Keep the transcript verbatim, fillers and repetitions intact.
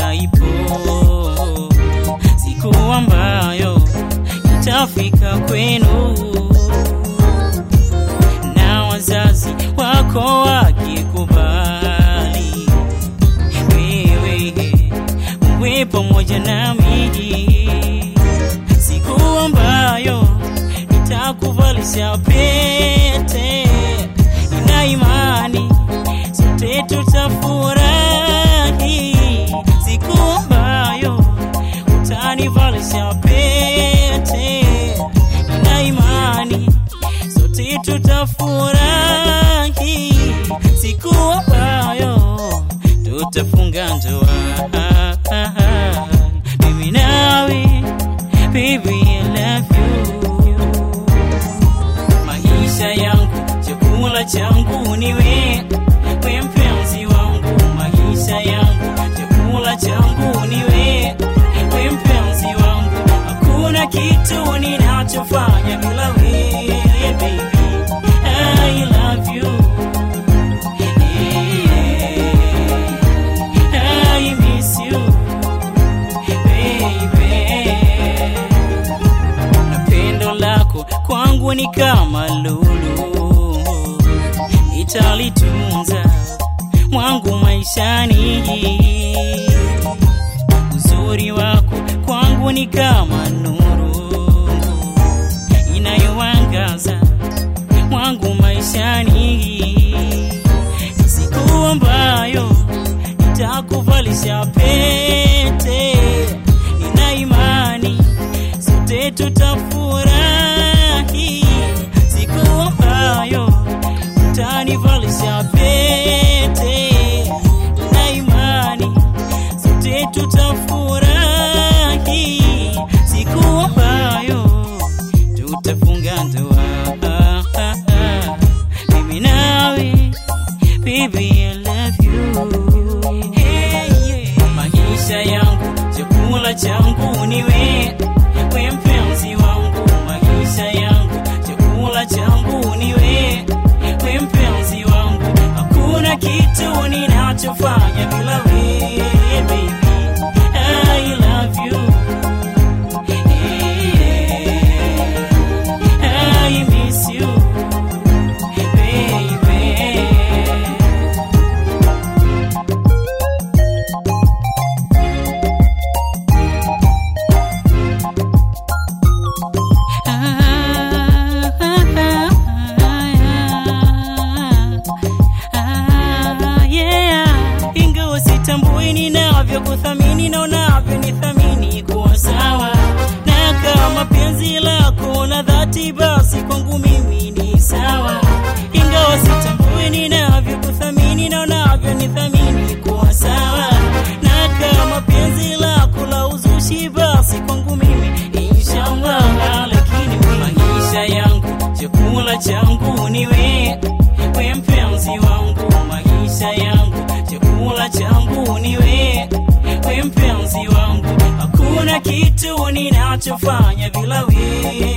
hakika ipo siku ambayo itafika kwenu, na wazazi wako wakikubali wewe uwe pamoja nami, siku ambayo nitakuvalisha pete. Ina imani sote tutafurahi siku ambayo utanivalisha pete. Ina imani sote tutafurahi siku ambayo tutafunga ndoa, mimi nawe, baby I love you. Maisha yangu, chakula changu niwe, we mpenzi wangu. Maisha yangu, chakula changu niwe, we mpenzi wangu. Hakuna kitu ninachofanya bila wewe, baby I love you. Yeah, I miss you, baby. Na pendo lako kwangu ni kama lulu, nitalitunza mwangu maishani. Uzuri wako kwangu ni kama nuru inayoangaza mwangu maishani, siku ambayo nitakuvalisha pete. Nina imani sote tutafurahi siku ambayo utanivalisha pete. Nina imani sote tutafurahi siku ambayo tutafunga ndoa, mimi nawe, baby I love you. Hey, yeah. Maisha yangu, chakula changu niwe, we mpenzi wangu. Maisha yangu, chakula changu niwe, we mpenzi wangu. Hakuna kitu ninachofanya bila wewe, baby I love you. Yeah, I miss you, baby. Ingawa sitambui ninavyo kuthamini na unavyo nithamini kuwa sawa, na kama penzi lako na dhati basi kwangu mimi ni sawa. Ingawa sitambui ninavyo kuthamini na unavyo nithamini kuwa sawa, na kama penzi lako la uzushi basi kwangu mimi inshallah. Lakini maisha yangu, chakula changu niwe, we mpenzi wangu. Maisha yangu, chakula changu niwe, we mpenzi wangu. Hakuna kitu ninachofanya bila wewe.